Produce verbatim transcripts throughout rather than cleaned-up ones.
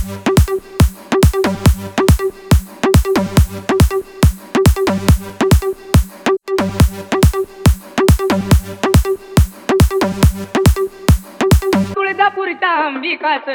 तुळजापूरच्या अंबिकाच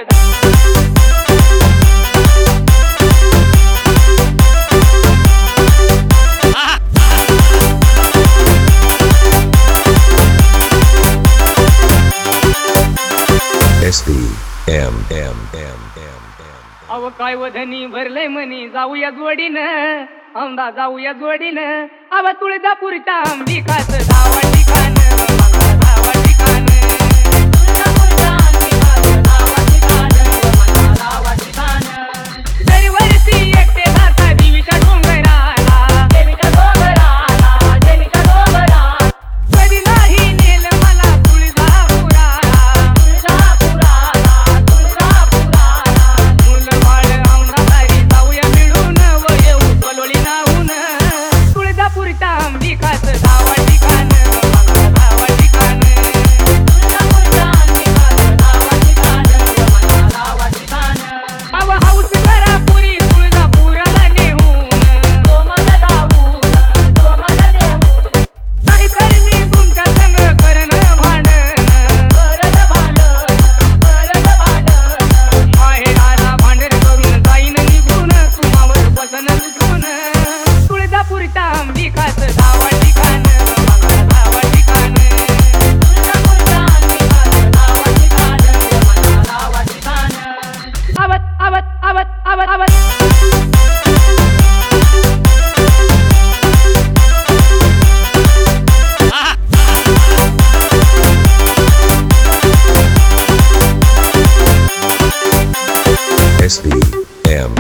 S B M M M M M. अव काय वधनी भरलंय मनी जाऊया जोडीनं औंधा जाऊया जोडीनं अव तुळजापूरच्या अंबिकाच धावा ठिकाण धावा ठिकाण तुळजापूरच्या अंबिकाच धावा ठिकाण धावा ठिकाण दरवर्षी एकटे जाता देवीच्या डोंगराला देवीच्या डोंगराला देवीच्या डोंगराला कधी नाही नेलं मला तुळजापुराला तुळजापुराला तुळजापुराला मुलं बाळ औंधाताई जाऊया मिळून व येऊ पलोळी नाहून तुळजापूरच्या अंबिकाच धावा ठिकाण धावा ठिकाण तुळजापूरच्या अंबिकाच धावा ठिकाण धावा ठिकाण अव हौस करा पुरी तुळजापुराला नेहून तो मला धावून तो मला नेहून काही करणी तुमच्या संग करणं भांडण करणं भांडण करणं भांडण माहेराला भांडण करून जाईन निघून तुम्हावर वचन लिहून तुळजापूरच्या अंबिकाच धावा ठिकाण धावा ठिकाण तुळजापूरच्या अंबिकाच धावा ठिकाण धावा ठिकाण आवत आवत आवत आवत आवत S B M